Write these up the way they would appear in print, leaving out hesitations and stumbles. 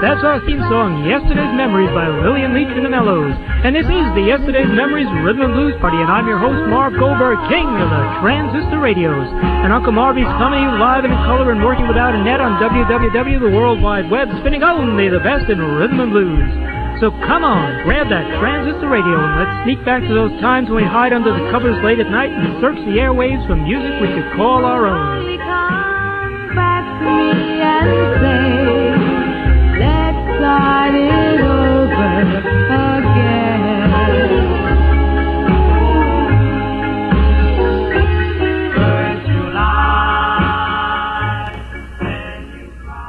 That's our theme song, Yesterday's Memories by Lillian Leach and the Mellows. And this is the Yesterday's Memories Rhythm and Blues Party, and I'm your host, Marv Goldberg, king of the transistor radios. And Uncle Marvy's coming to you live and in color and working without a net on WWW, the World Wide Web, spinning only the best in rhythm and blues. So come on, grab that transistor radio and let's sneak back to those times when we hide under the covers late at night and search the airwaves for music we could call our own. Come back to me and say, let's start it over again. First July, when you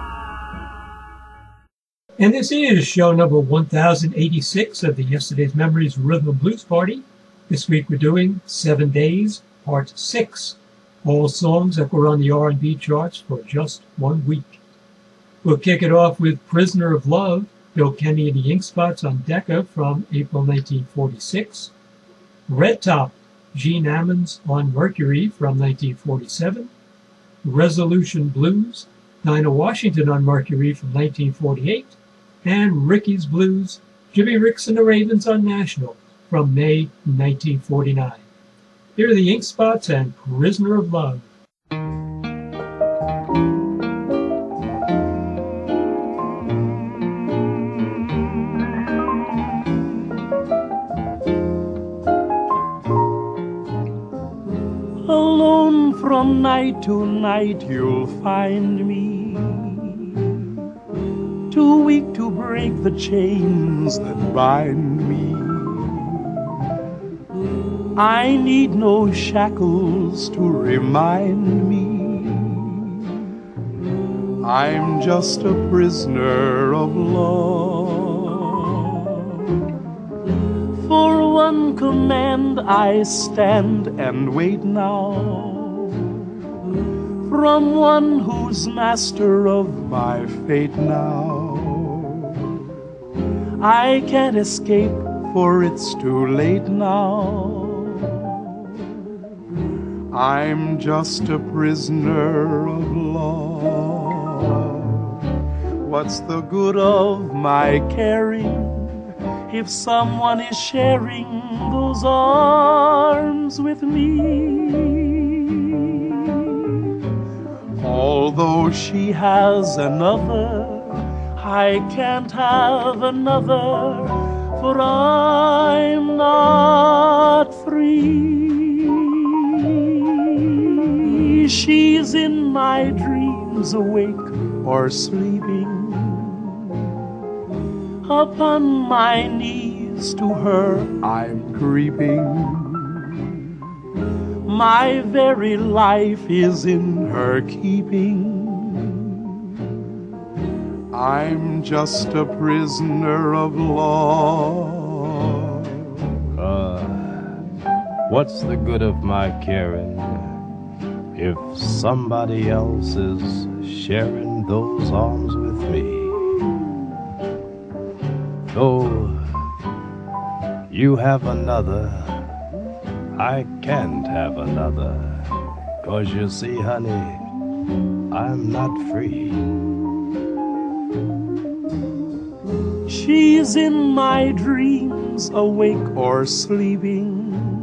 cry. And this is show number 1086 of the Yesterday's Memories Rhythm and Blues Party. This week we're doing 7 Days, Part 6. All songs that were on the R&B charts for just 1 week. We'll kick it off with Prisoner of Love, Bill Kenny and the Ink Spots on Decca from April 1946. Red Top, Gene Ammons on Mercury from 1947. Resolution Blues, Dinah Washington on Mercury from 1948. And Ricky's Blues, Jimmy Ricks and the Ravens on National from May 1949. Here are the Ink Spots and Prisoner of Love. Alone from night to night you'll find me, too weak to break the chains that bind me. I need no shackles to remind me I'm just a prisoner of love. For one command I stand and wait now, from one who's master of my fate now. I can't escape, for it's too late now. I'm just a prisoner of love. What's the good of my caring if someone is sharing those arms with me? Although she has another, I can't have another, for I'm not free. She's in my dreams, awake or sleeping. Upon my knees to her I'm creeping. My very life is in her keeping. I'm just a prisoner of love. What's the good of my caring if somebody else is sharing those arms with me? Though you have another, I can't have another, 'cause you see, honey, I'm not free. She's in my dreams, awake or sleeping.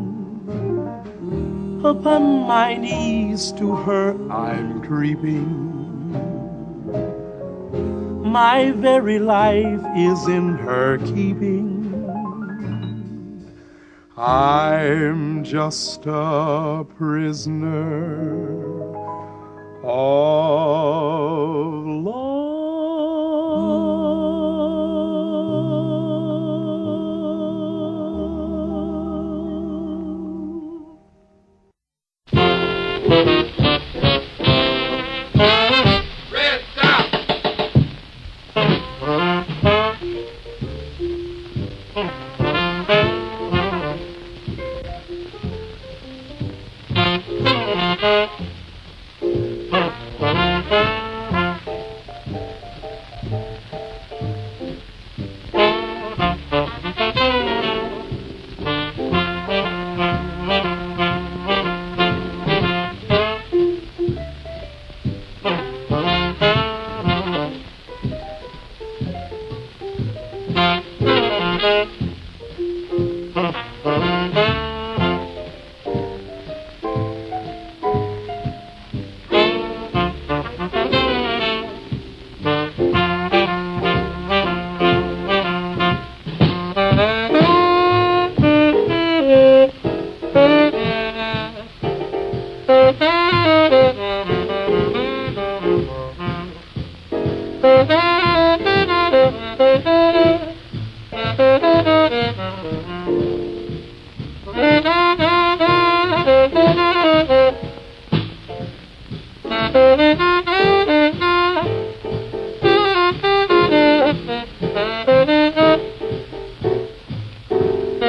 Upon my knees to her I'm creeping. My very life is in her keeping. I'm just a prisoner of love.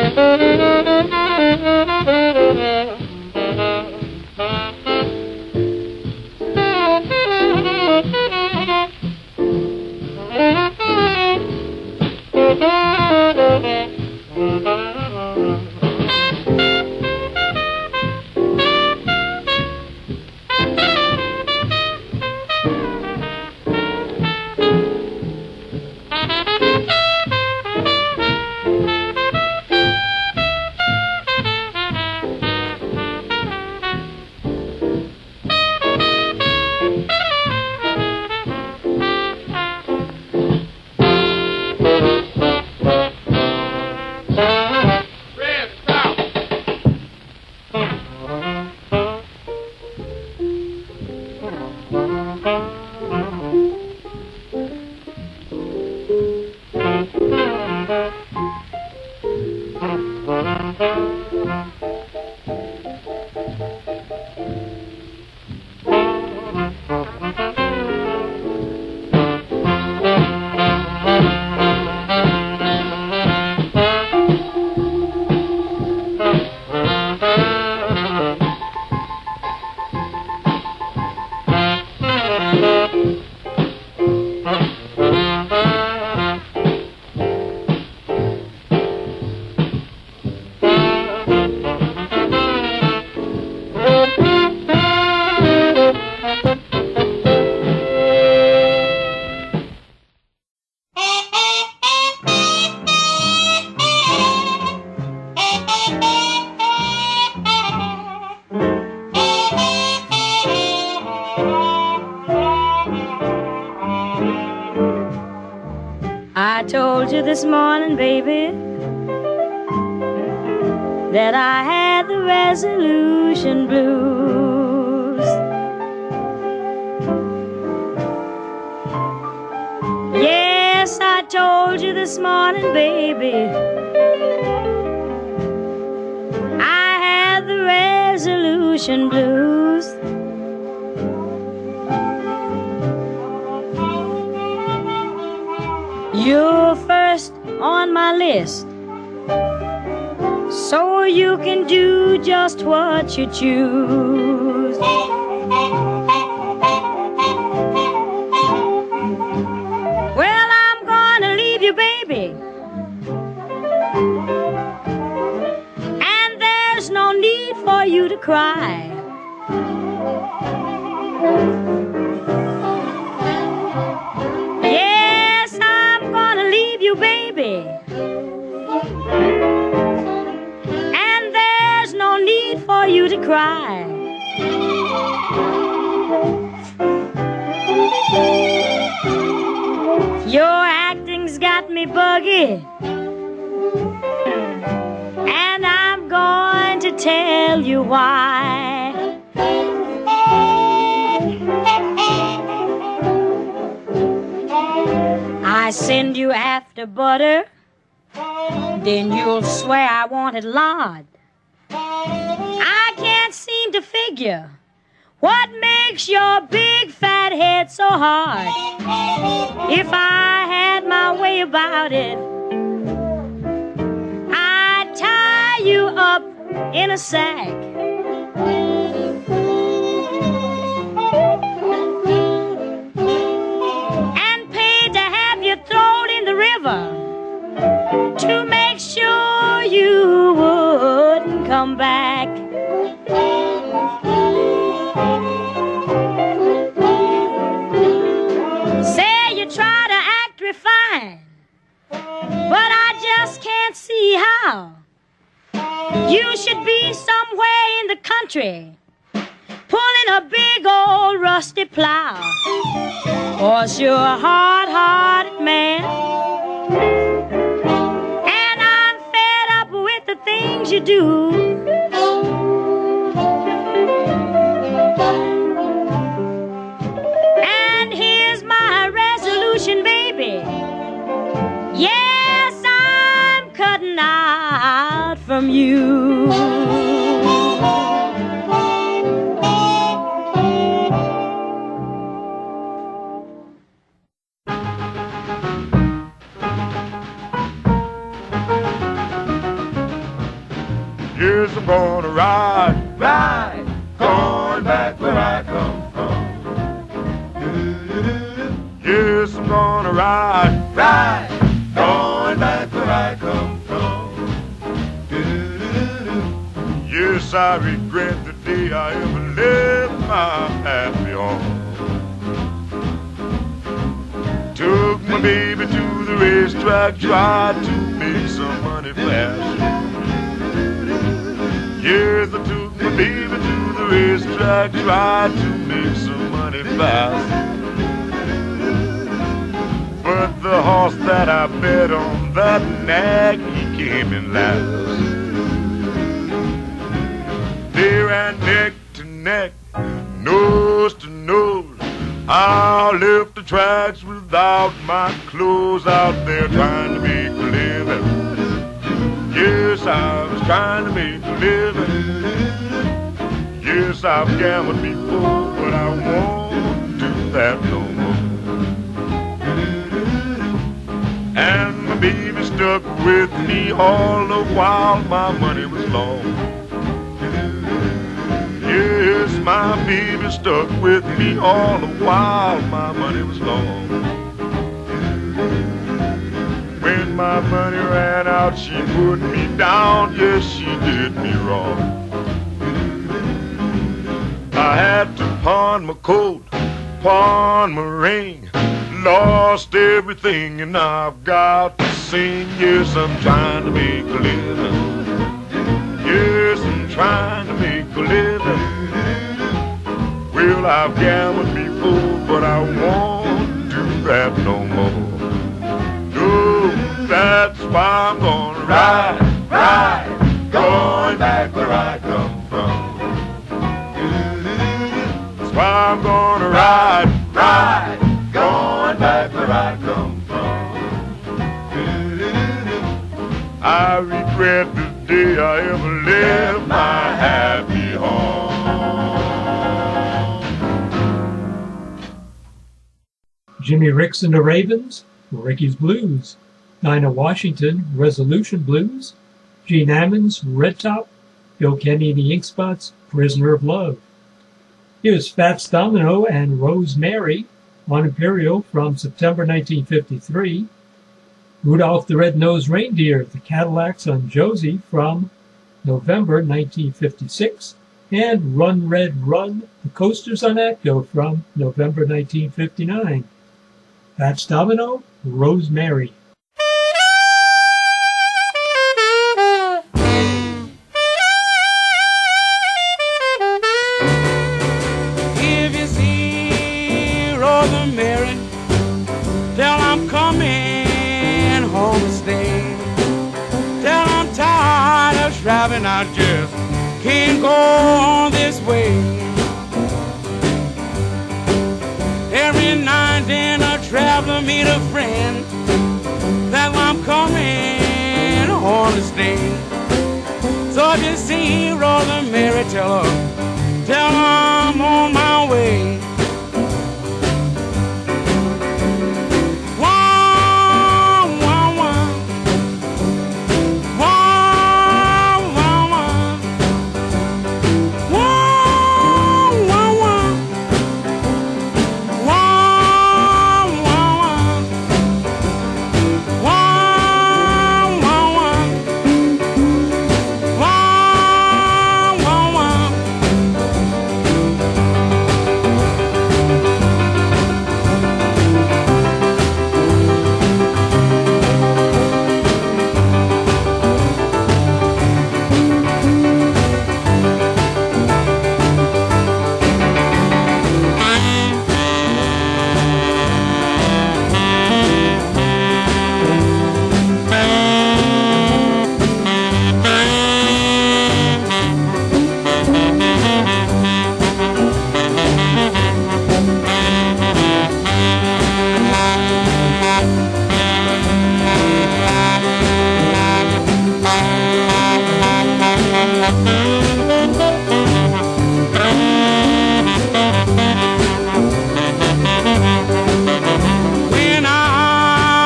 I told you this morning, baby, that I had the resolution blues. Yes, I told you this morning, baby, I had the resolution blues. You're first on my list, so you can do just what you choose. Well, I'm gonna leave you, baby, and there's no need for you to cry. Baby, and there's no need for you to cry. Your acting's got me buggy, and I'm going to tell you why. I send you after butter, then you'll swear I wanted lard. I can't seem to figure what makes your big fat head so hard. If I had my way about it, I'd tie you up in a sack thrown in the river to make sure you wouldn't come back. Say you try to act refined, but I just can't see how. You should be somewhere in the country pulling a big old rusty plow. 'Cause you're a hard-hearted man, and I'm fed up with the things you do. And here's my resolution, baby. Yes, I'm cutting out from you. Yes, I'm gonna ride, ride, going back where I come from. Yes, I'm gonna ride, ride, going back where I come from. Yes, I regret the day I ever left my happy home. Took my baby to the racetrack, tried to make some money fast. Yes, I took my baby to the racetrack, tried to make some money fast. But the horse that I bet on, that nag, he came in last. They ran neck to neck, nose to nose. I left the tracks without my clothes, out there trying to make a living. Yes, I was trying to make a living. Yes, I've gambled before, but I won't do that no more. And my baby stuck with me all the while my money was long. Yes, my baby stuck with me all the while my money was long. When my money ran out, she put me down. Yes, she did me wrong. I had to pawn my coat, pawn my ring, lost everything, and I've got to sing. Yes, I'm trying to make a living. Yes, I'm trying to make a living. Well, I've gambled before, but I won't do that no more. No, that's why I'm gonna ride, ride, going back where I come from. That's why I'm gonna ride, ride, going back where I come from. I regret the day I ever left my happy home. Jimmy Ricks and the Ravens, Ricky's Blues. Dinah Washington, Resolution Blues. Gene Ammons, Red Top. Bill Kenny and the Ink Spots, Prisoner of Love. Here's Fats Domino and Rosemary on Imperial from September 1953. Rudolph the Red-Nosed Reindeer, the Cadillacs on Josie from November 1956. And Run Red Run, the Coasters on Atco from November 1959. Fats Domino, Rosemary. If you see Rosemary, tell I'm coming home to stay. Tell I'm tired of driving, I just can't go on this way. Every night then a traveler meet a friend, that I'm coming home to stay. So if you see Rosemary, tell her I'm on my way.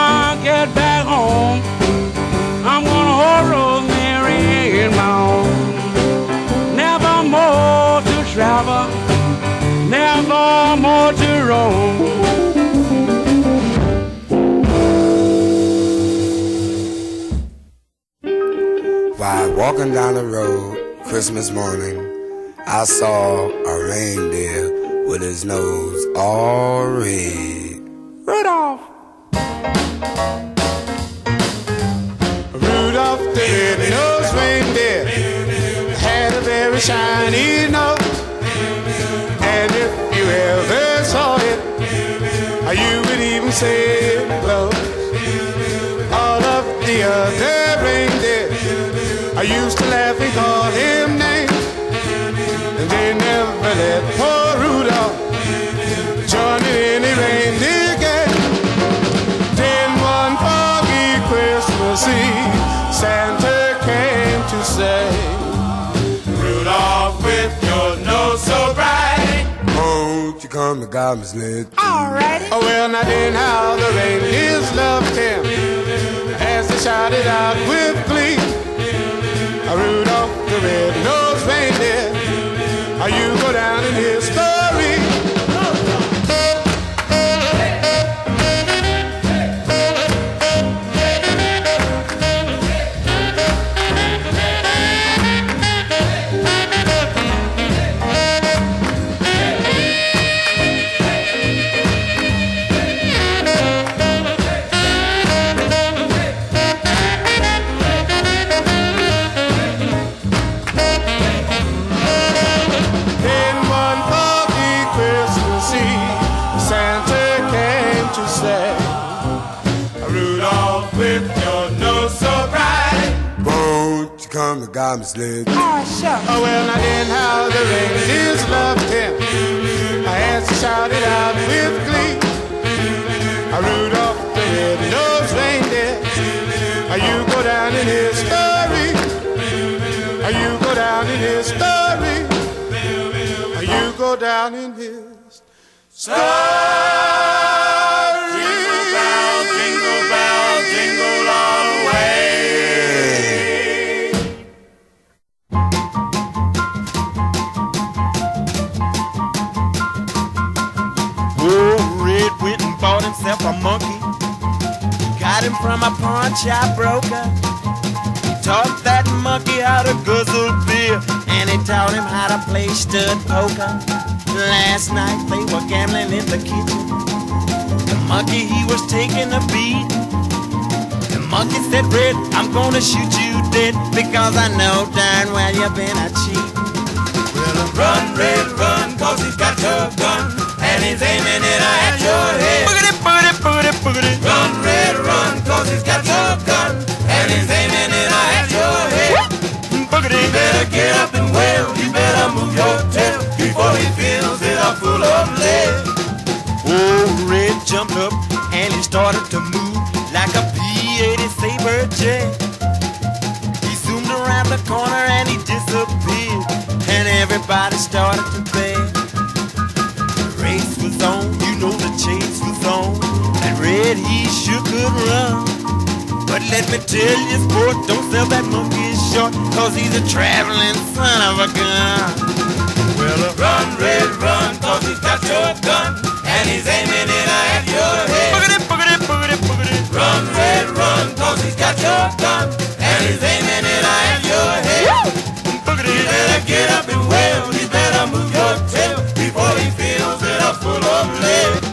I'm gonna hold Rosemary in my arms. Walking down the road, Christmas morning, I saw a reindeer with his nose all red. Rudolph! Rudolph the red-nosed reindeer had a very shiny nose, and if you ever saw it, you would even say it glows. All of the other reindeers I used to laugh and call him names, and they never let poor Rudolph join in any reindeer game. Then one foggy Christmas Eve, Santa came to say, Rudolph, with your nose so bright, won't you come to guide me sled? alrighty. Oh, well, now then how the reindeers loved him as they shouted out with glee, Rudolph the red-nosed reindeer, you go down in history. Come to guide me sled. Oh, sure. Oh, well, now then how the reindeers loved him as he shouted out with glee, Rudolph the red-nosed reindeer, you go down in history. You go down in history. You go down in his story. Jingle bell, jingle all the way. Bought himself a monkey, got him from a pawn shop broker. He taught that monkey how to guzzle beer, and he taught him how to play stud poker. Last night they were gambling in the kitchen. The monkey, he was taking a beat. The monkey said, Red, I'm gonna shoot you dead, because I know darn well you've been a cheat. Well, run, Red, run, cause he's got your gun, and he's aiming it at your head. Boogity, boogity, boogity, boogity. Run, Red, run, cause he's got your gun, and he's aiming it at your head. Boogity. You better get up and wail, you better move your tail, before he fills it up full of lead. Old Red jumped up, and he started to move like a P-80 Sabre jet. He zoomed around the corner, and he disappeared, and everybody started to beg. Race was on, you know the chase was on, and Red, he sure could run. But let me tell you, sport, don't sell that monkey short, cause he's a traveling son of a gun. Well, run, Red, run, cause he's got your gun, and he's aiming it at your head. Boogity, boogity, boogity, boogity. Run, Red, run, cause he's got your gun, and he's aiming it at your head. Boogity. You better get up and wail, you better move your tail, before he fills it up full of lead.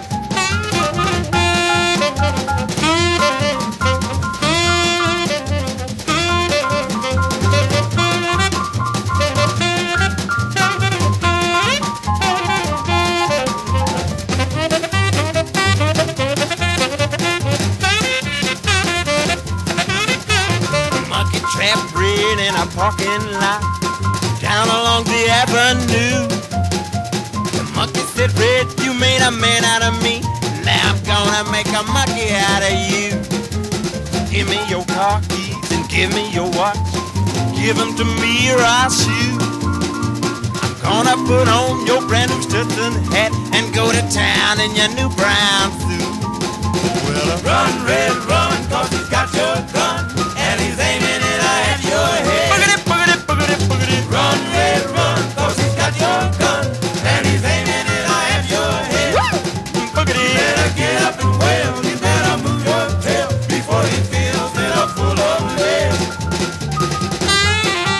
Monkey trapped Red in a parking lot down along the avenue. Monkey said, Red, you made a man out of me, now I'm gonna make a monkey out of you. Give me your car keys and give me your watch, give them to me or I'll shoot. I'm gonna put on your brand new Stetson hat and go to town in your new brown suit. Well, run, Red, run, cause he's got your gun, and he's aiming it at your head. Boogity, boogity, boogity, boogity. Run, Red, run, cause he's got your gun, and he's aiming it at your head. Boogity. You better get up and wail, you better move your tail, before he fills it up full of lead.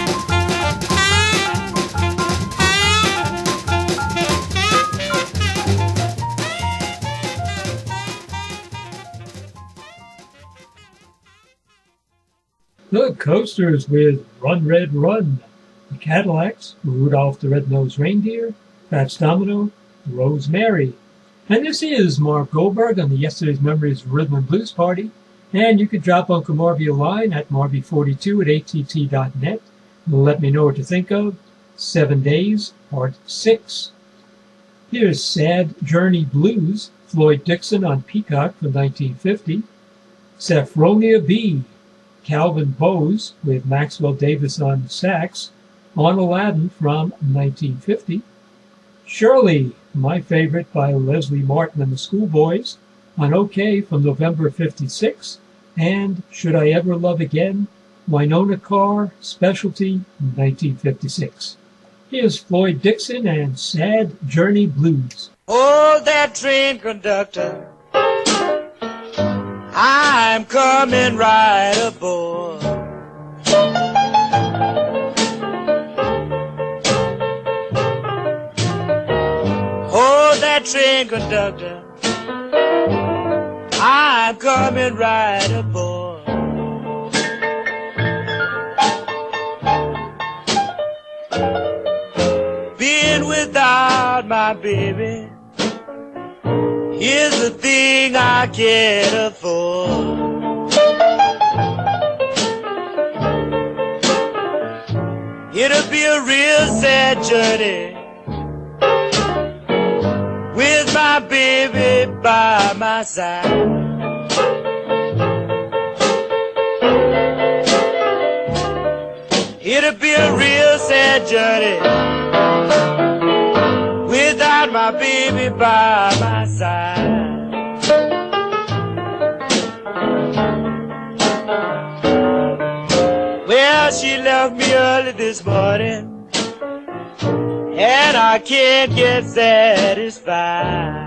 The Coasters with Run Red Run. The Cadillacs, Rudolph the Red-Nosed Reindeer. Fats Domino, Rosemary. And this is Marv Goldberg on the Yesterday's Memories Rhythm and Blues Party. And you can drop Uncle Marvy a line at marvy42 at att.net. Let me know what you think of 7 Days, Part 6. Here's Sad Journey Blues, Floyd Dixon on Peacock from 1950. Saffronia B, Calvin Bowes with Maxwell Davis on sax, on Aladdin from 1950. Shirley, my favorite, by Leslie Martin and the Schoolboys, on OK from November 56, and Should I Ever Love Again, Winona Carr, Specialty, 1956. Here's Floyd Dixon and Sad Journey Blues. Oh, that train conductor, I'm coming right aboard. Oh, that train conductor, I'm coming right aboard. Being without my baby is the thing I can't afford. It'll be a real sad journey with my baby by my side. It'll be a real sad journey without my baby by my side. Well, she left me early this morning, and I can't get satisfied.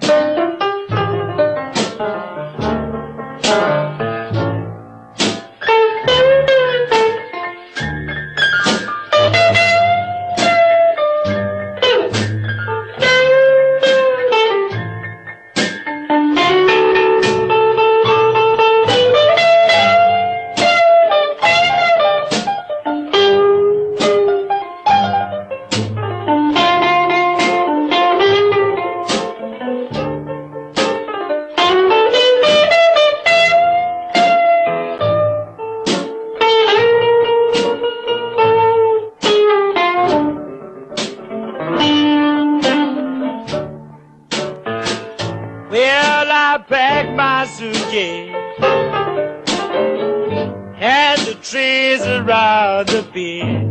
And the trees around the bend.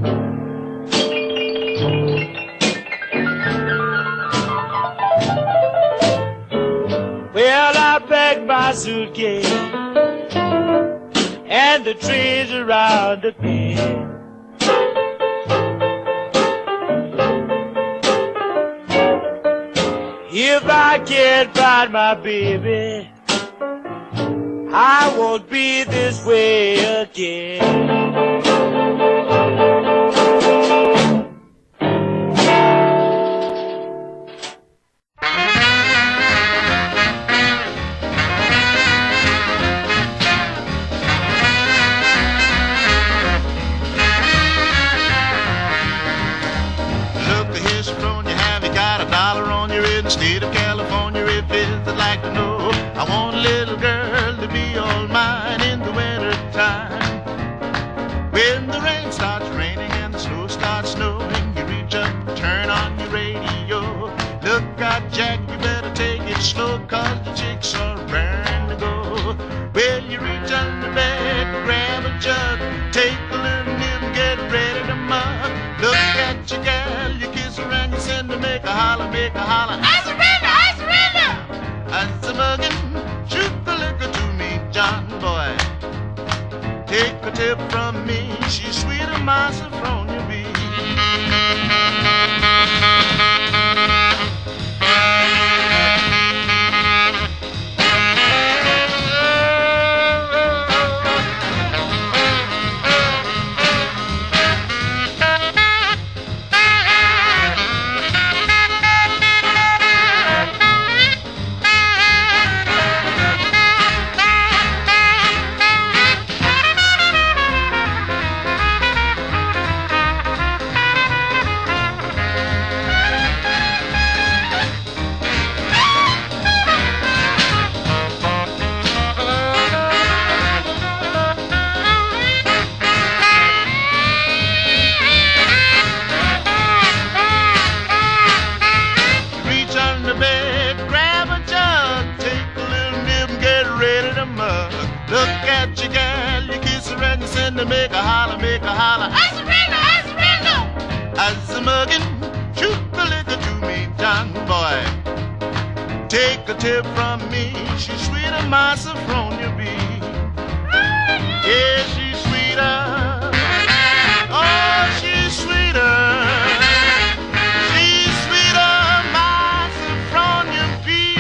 Well, I packed my suitcase and the trees around the bend. If I can't find my baby, I won't be this way again. Look here, Sophronia, have you got $1 on your head? In the state of California, if it is, I'd like to know. I want a little girl to be all mine in the winter time. When the rain starts raining and the snow starts snowing, you reach up, turn on your radio. Look out, Jack, you better take it slow, 'cause the chicks are raring to go. Well, you reach under bed, grab a jug, take a little nib, get ready to mug. Look at your gal, you kiss her and you send her, make a holler, make a holler. I surrender, I surrender! As a muggin', shoot the liquor to me, John boy. Take a tip from me, she's sweeter, my Sophronia B. to make a holler, ice Ringo. As a muggin', shoot the liquor to me, John boy. Take a tip from me, she's sweeter, my Sophronia bee. Yeah, she's sweeter. Oh, she's sweeter. She's sweeter, my Sophronia bee.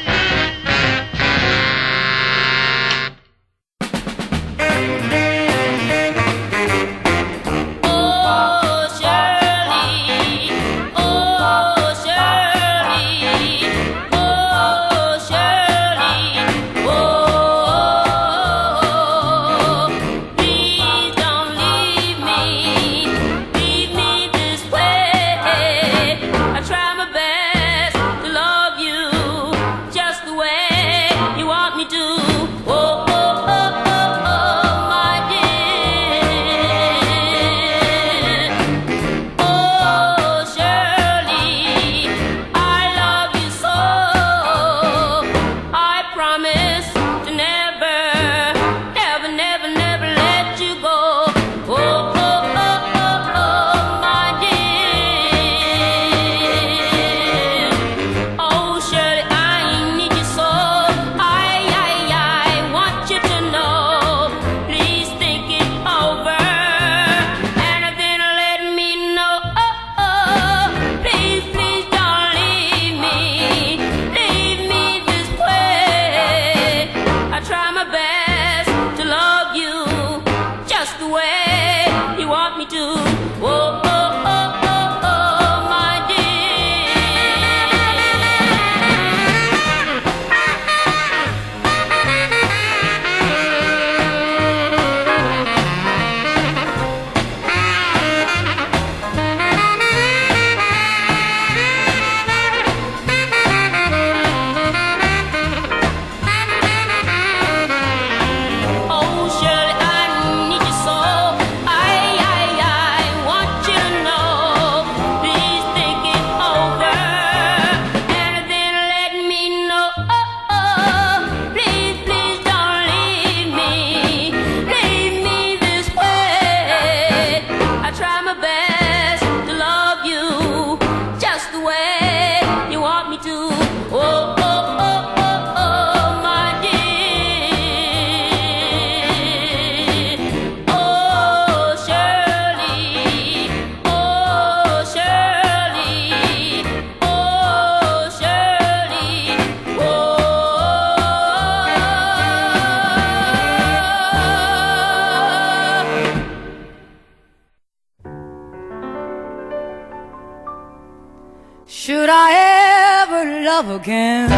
Should I ever love again,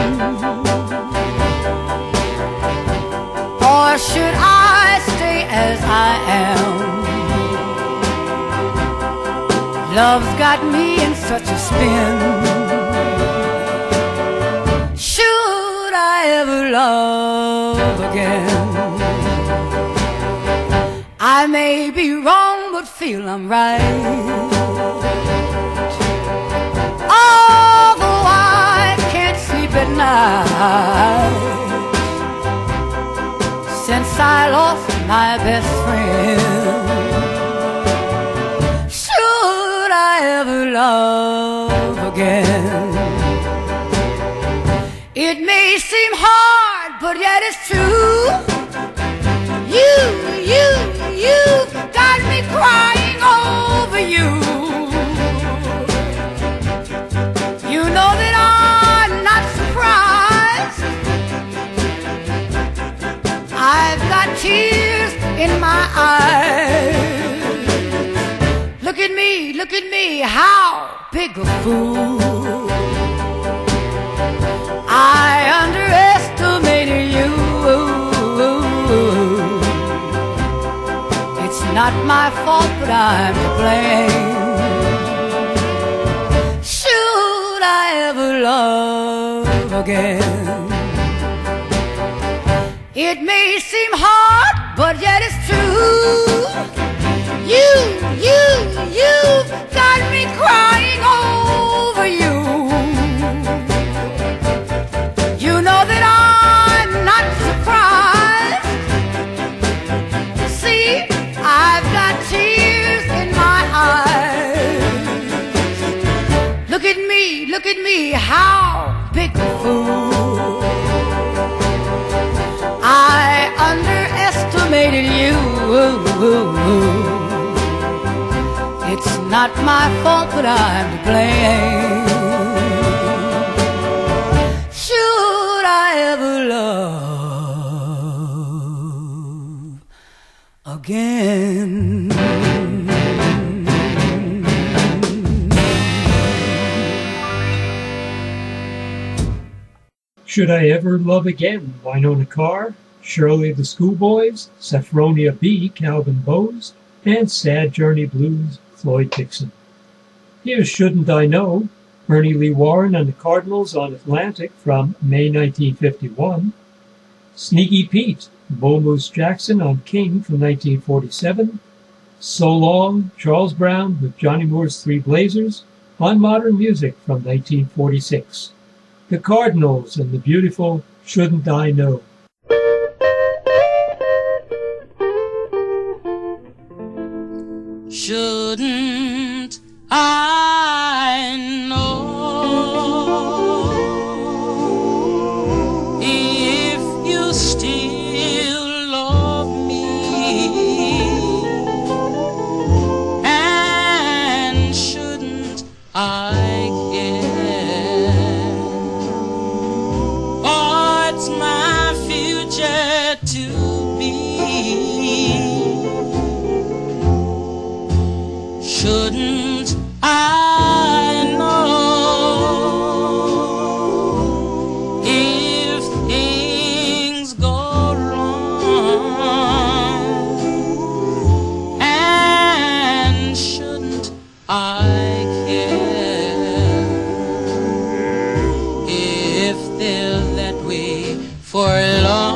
or should I stay as I am? Love's got me in such a spin. Should I ever love again? I may be wrong, but feel I'm right. Although I can't sleep at night since I lost my best friend. Should I ever love again? It may seem hard, but yet it's true. You got me crying over you. You know that I'm not surprised. I've got tears in my eyes. Look at me, how big a fool. I underestimated you. It's not my fault, but I'm to blame. Should I ever love again? It may seem hard, but yet it's true. You got me crying over you. You know that I'm not surprised. See, I It's not my fault, but I'm to blame. Should I ever love again? Should I Ever Love Again? Wynonna Carr, Shirley the Schoolboys, Sophronia B., Calvin Bowes, and Sad Journey Blues, Floyd Dixon. Here's Shouldn't I Know, Bernie Lee Warren and the Cardinals on Atlantic from May 1951. Sneaky Pete, Bull Moose Jackson on King from 1947. So Long, Charles Brown with Johnny Moore's Three Blazers on Modern Music from 1946. The Cardinals and the beautiful Shouldn't I Know. Shouldn't I know if you still love me, and shouldn't I care? Oh, it's my future to be. Shouldn't I know if things go wrong, and shouldn't I care if they're that way for long?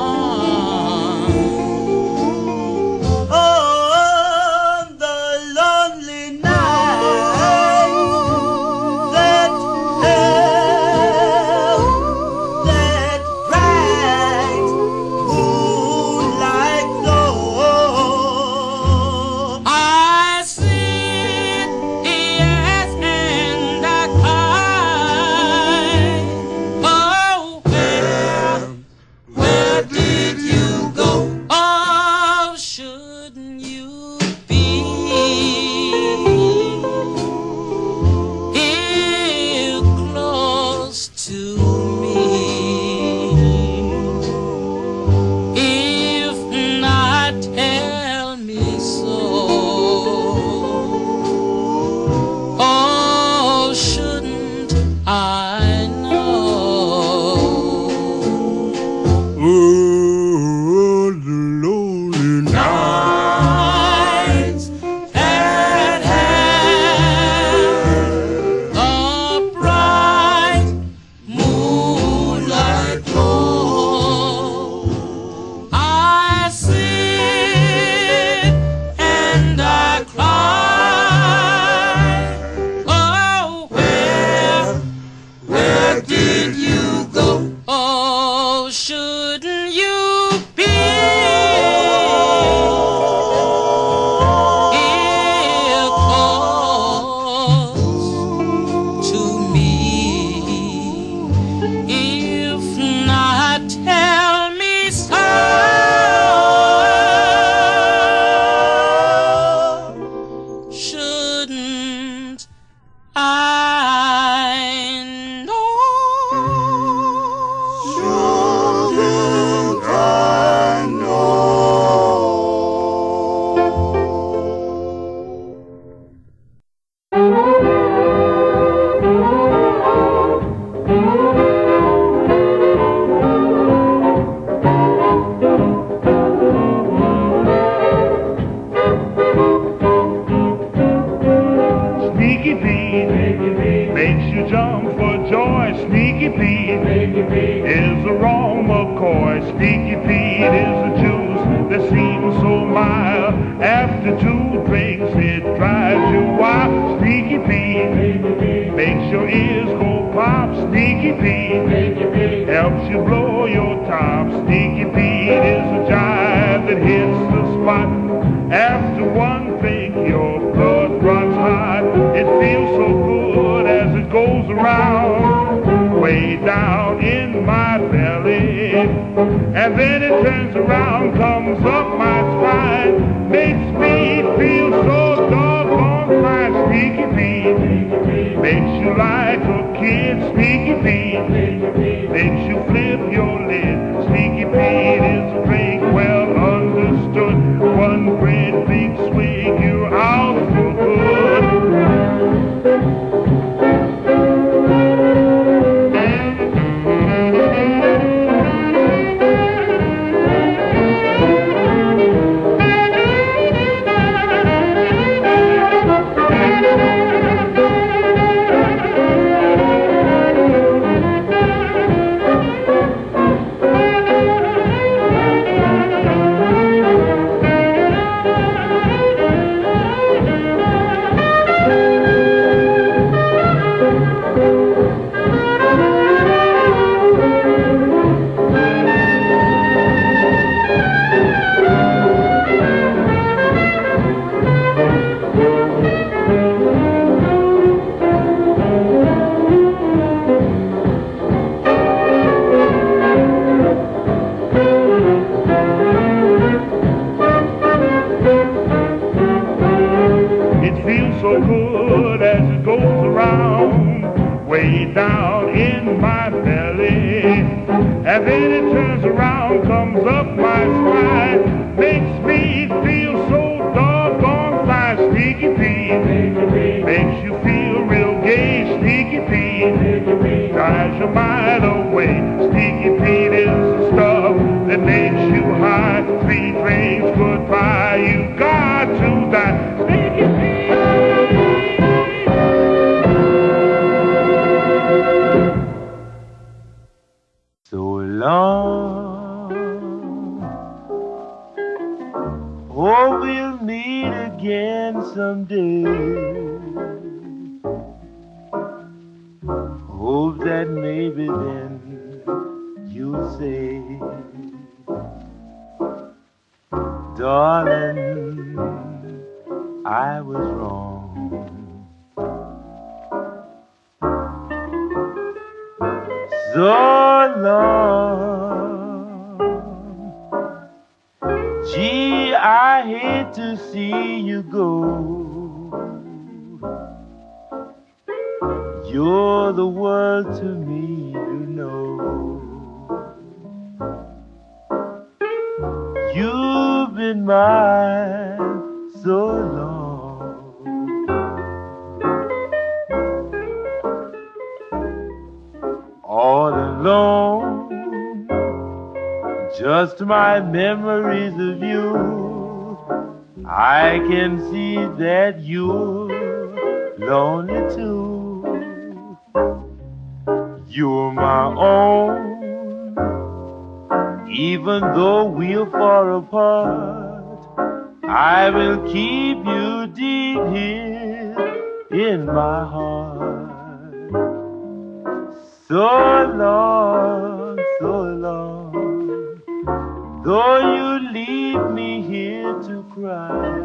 And then it turns around, comes up my spine, makes me feel so doggone fine. Sneaky Pete makes you like a kid. Sneaky Pete makes you flip your lid. Sneaky Pete is a drink well understood. One great big swig, you're out for good. Just my memories of you. I can see that you're lonely too. You're my own, even though we're far apart. I will keep you deep here in my heart. So long, so long. Though you leave me here to cry,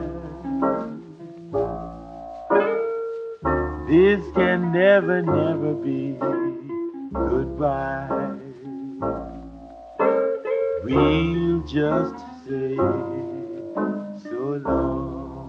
this can never, never be goodbye. We'll just say so long.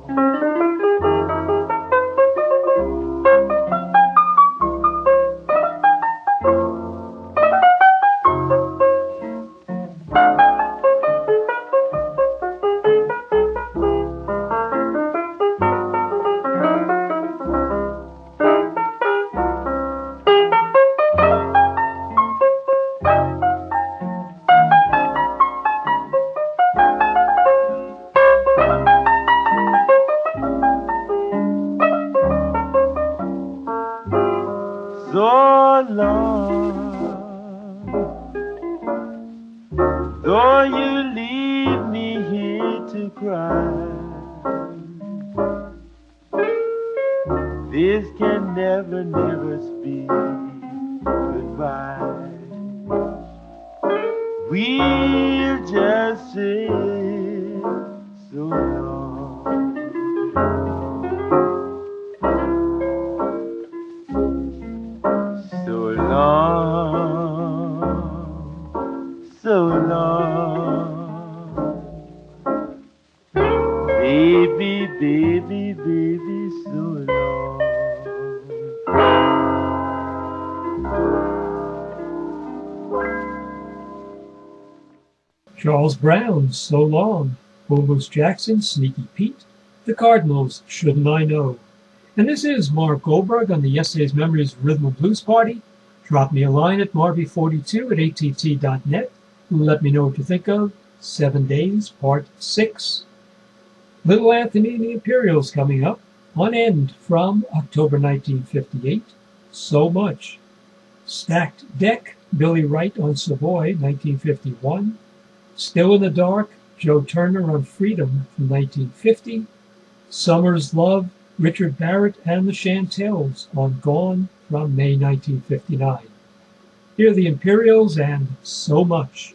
Though you leave me here to cry, this can never, never speak goodbye. We'll just say so long. So long, so long. Baby, baby, baby, so long. Charles Brown, So Long, Boomboos Jackson, Sneaky Pete, The Cardinals, Shouldn't I Know. And this is Marv Goldberg on the Yesterday's Memories Rhythm and Blues Party. Drop me a line at marby42@att.net. Let me know what you think of 7 Days, Part 6. Little Anthony and the Imperials coming up on End from October 1958. So Much. Stacked Deck, Billy Wright on Savoy, 1951. Still in the Dark, Joe Turner on Freedom from 1950. Summer's Love, Richard Barrett and the Chantels on Gone from May 1959. Here are the Imperials and So Much.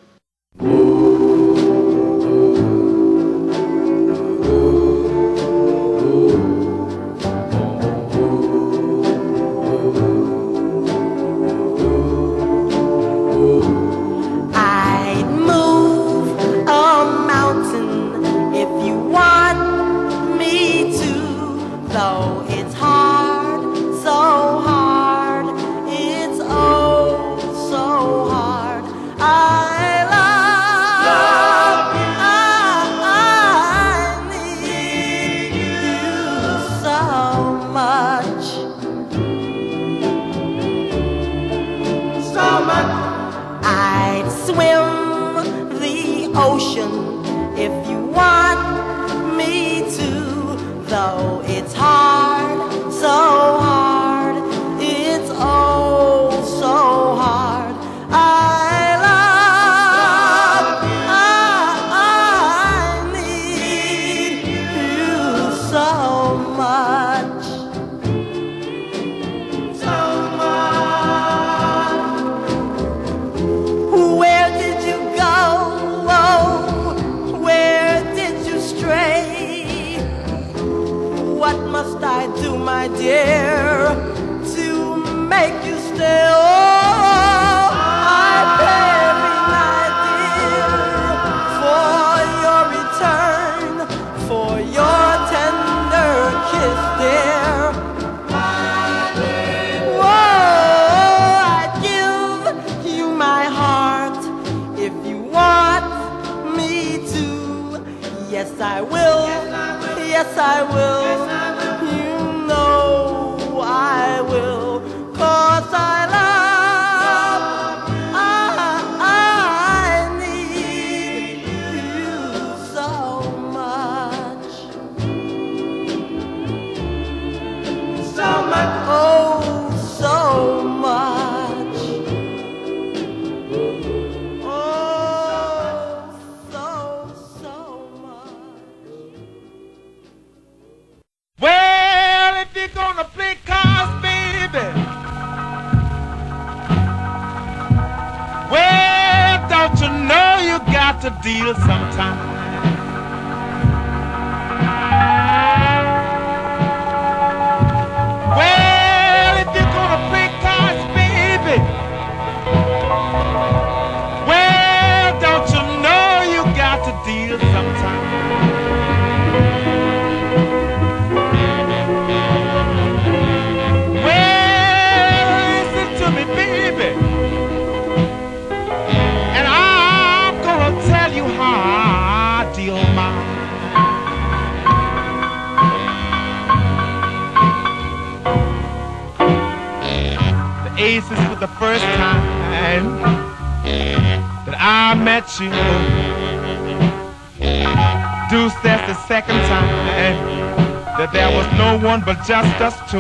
But just us two.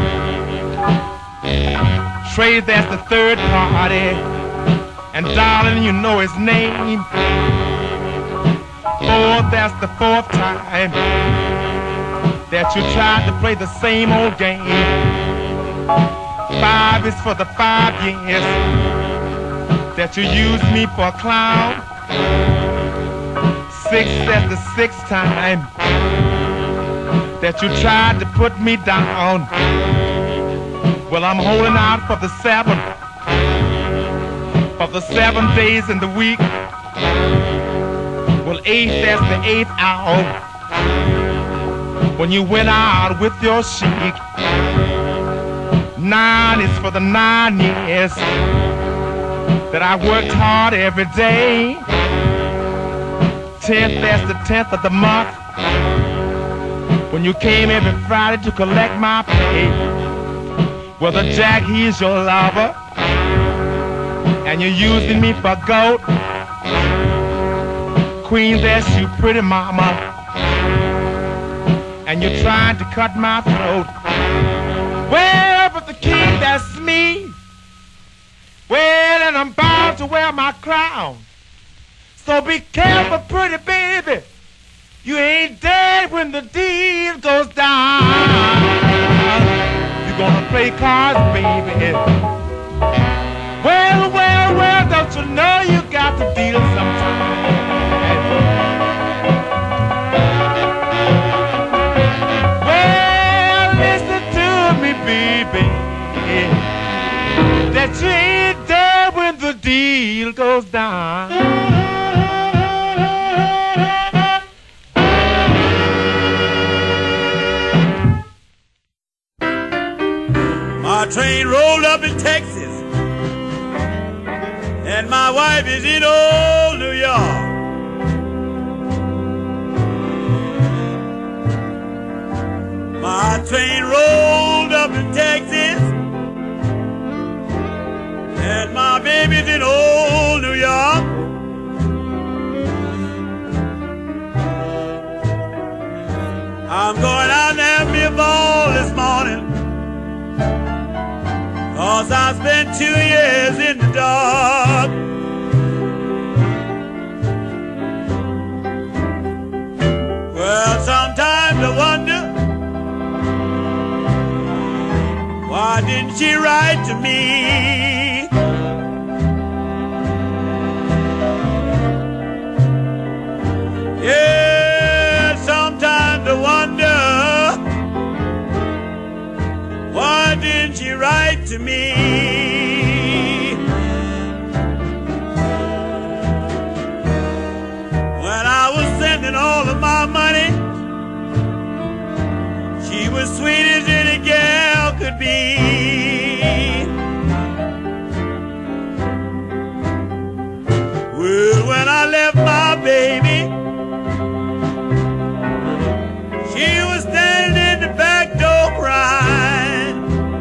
Trey, that's the third party, and darling, you know his name. Four, that's the fourth time that you tried to play the same old game. Five is for the 5 years that you used me for a clown. Six, that's the sixth time that you tried to put me down. Well, I'm holding out for the 7th, for the 7 days in the week. Well, 8, that's the 8th hour when you went out with your chic. 9 is for the 9 years that I worked hard every day. 10th, that's the 10th of the month, when you came every Friday to collect my pay. Well, the Jack, he's your lover, and you're using me for goat. Queen, that's you, pretty mama, and you're trying to cut my throat. Well, but the king, that's me. Well, and I'm bound to wear my crown. So be careful, pretty baby. You ain't dead when the deal goes down. You're gonna play cards, baby. Well, well, well, don't you know you got to deal sometime? Well, listen to me, baby. That you ain't dead when the deal goes down. My train rolled up in Texas, and my wife is in old New York. My train rolled up in Texas, and my baby's in old New York. I'm going out and have me a ball this morning, 'cause I spent 2 years in the dark. Well, sometimes I wonder, why didn't she write to me? Yeah, sometimes I wonder, why didn't you write to me? When I was sending all of my money, she was sweet as any gal could be. Well, when I left my baby, she was standing in the back door crying.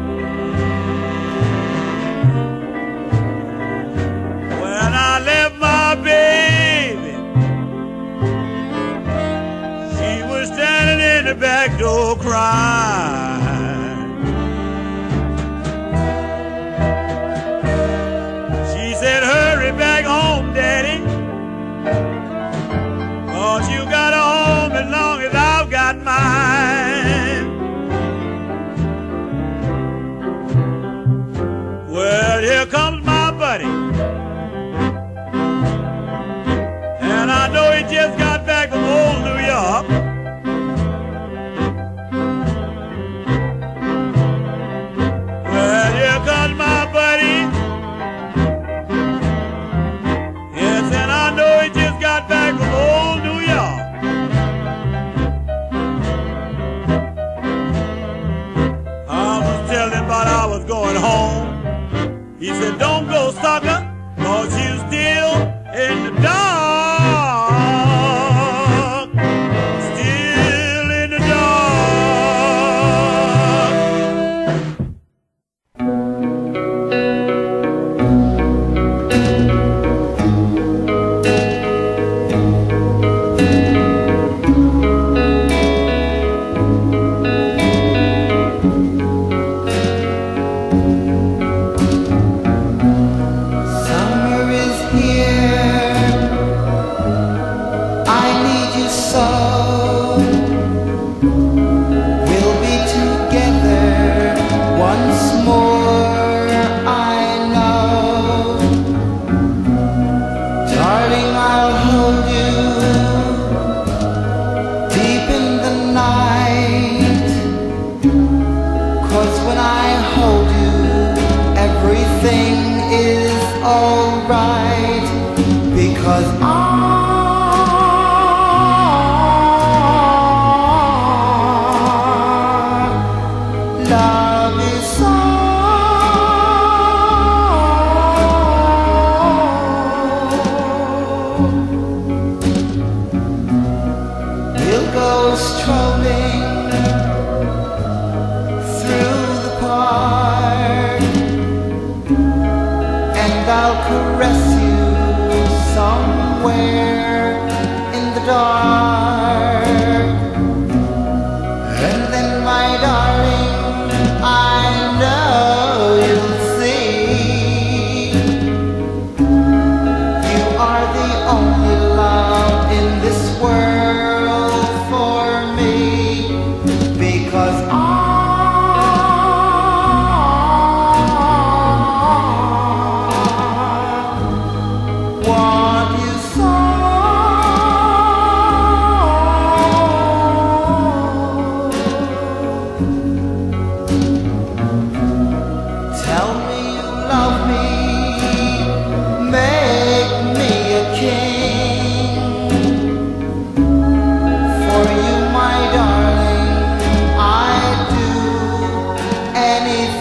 When I left my baby, she was standing in the back door crying. She said, hurry back home, Daddy, 'cause you got a home as long as I've got mine. Well, here comes my buddy, and I know he just got back from old New York. Well, here comes my buddy, yes, and I know he just got back from old New York. I was telling but I was going home. He said, don't go, sucker, 'cause you still in the dark. Still in the dark. Summer is here, I need you so. We'll be together once more, I know. Darling, I'll hold you deep in the night, 'cause when I hold you, everything is alright, because love is so.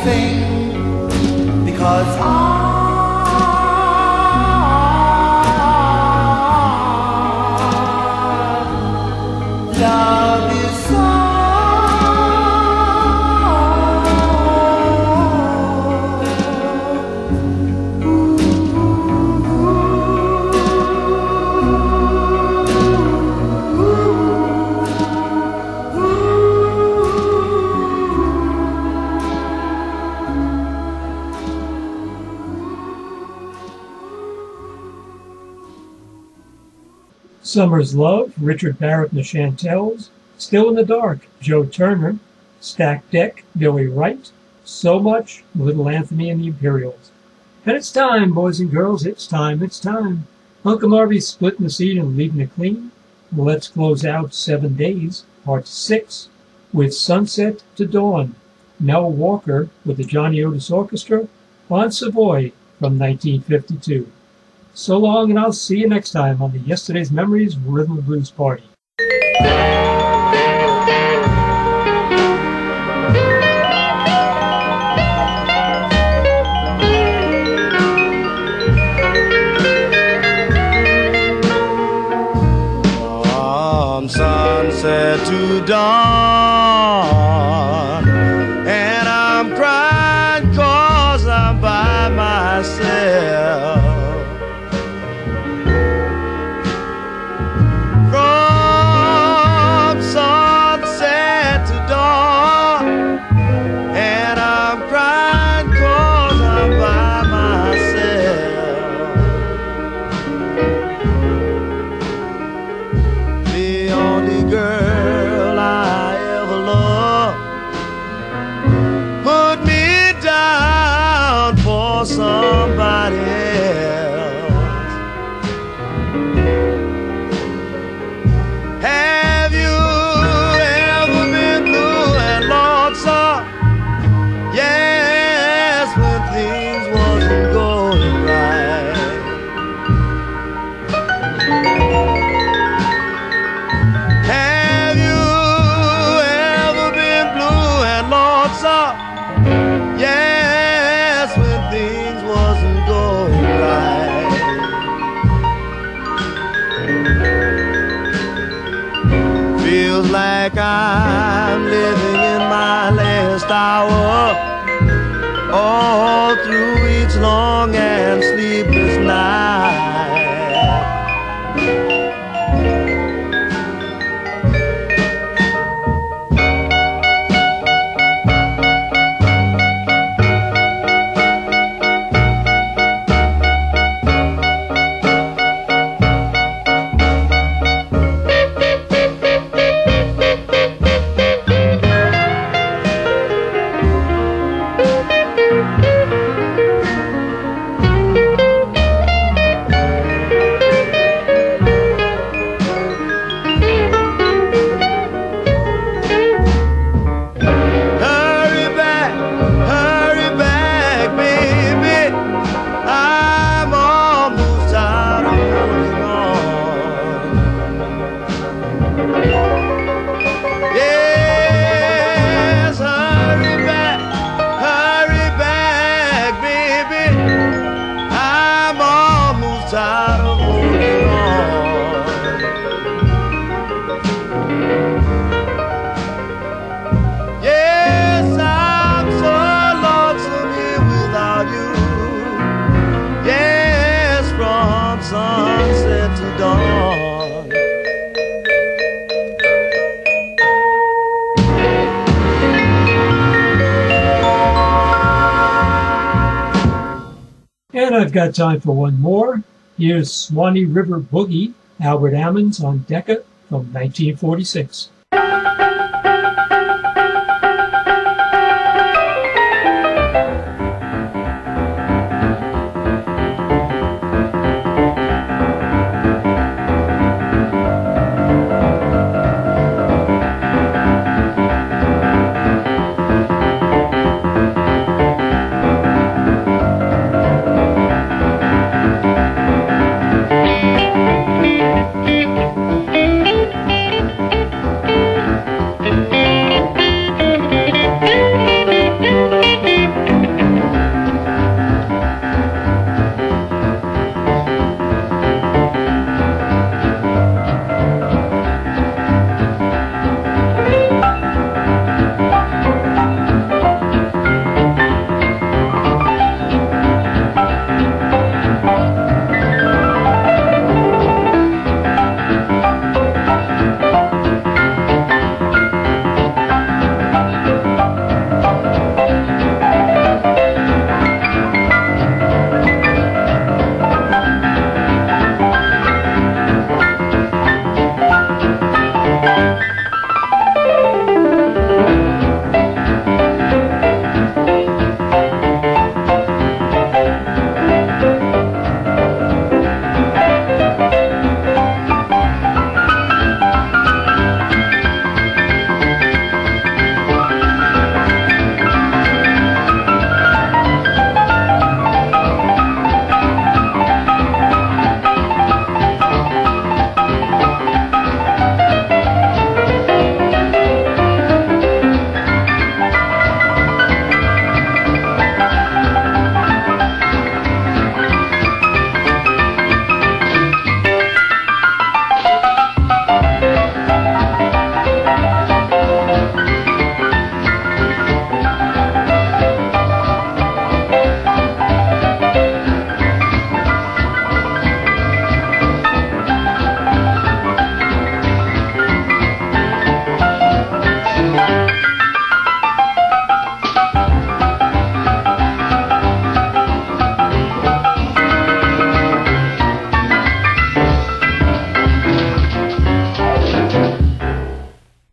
everything, because love is Summer's Love, Richard Barrett and the Chantels, Still in the Dark, Joe Turner, Stacked Deck, Billy Wright, So Much, Little Anthony and the Imperials. And it's time, boys and girls, it's time. Uncle Marvy's splitting the seed and leaving it clean. Let's close out 7 Days, Part 6, with Sunset to Dawn, Mel Walker with the Johnny Otis Orchestra on Savoy from 1952. So long, and I'll see you next time on the Yesterday's Memories Rhythm and Blues Party. From sunset to dawn, and I'm crying 'cause I'm by myself. Somebody else. Have you ever been blue and lonesome? Yes, when things wasn't going right. Have you ever been blue and lonesome? Yes, when things wasn't going right. Feels like I'm living in my last hour, all through each long and sleepless night. Sunset to dawn. And I've got time for one more. Here's Swanee River Boogie, Albert Ammons on Decca from 1946.